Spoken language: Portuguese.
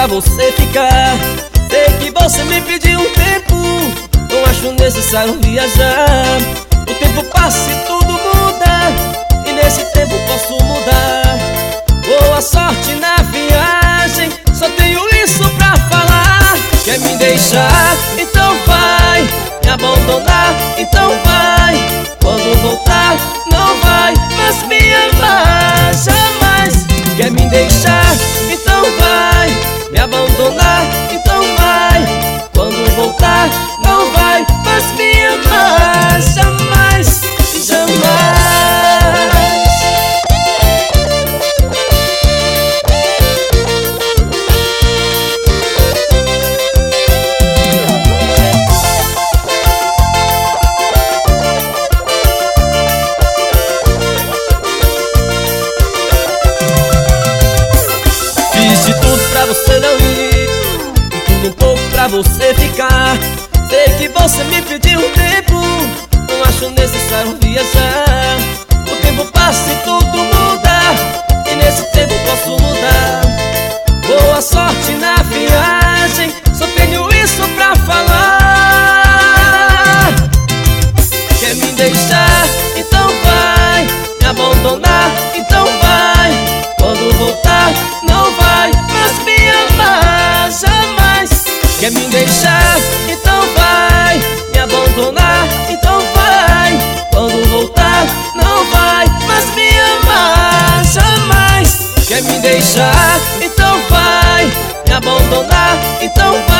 pra você ficar. Sei que você me pediu um tempo, não acho necessário viajar. O tempo passa e tudo muda, e nesse tempo posso mudar. Boa sorte na viagem, só tenho isso pra falar. Quer me deixar? Então vai. Me abandonar? Então vai. Quando voltar, não vai mais me amar, jamais. Quer me deixar? Então vai. Me abandonar? Então vai. Quando voltar, não vai mais me amar, jamais, jamais. Fiz de tudo pra você não ir, e tudo um pouco pra você ficar. Sei que você me pediu um tempo, não acho necessário viajar. O tempo passa e tudo muda, e nesse tempo posso mudar. Boa sorte na viagem, só tenho isso pra falar. Quer me deixar? Então vai. Me abandonar? Então vai. Quando voltar, não vai mais me amar, jamais. Quer me deixar? Então vai. Me abandonar? Então vai. Quando voltar, não vai mais me amar, jamais. Quer me deixar? Então vai. Me abandonar? Então vai.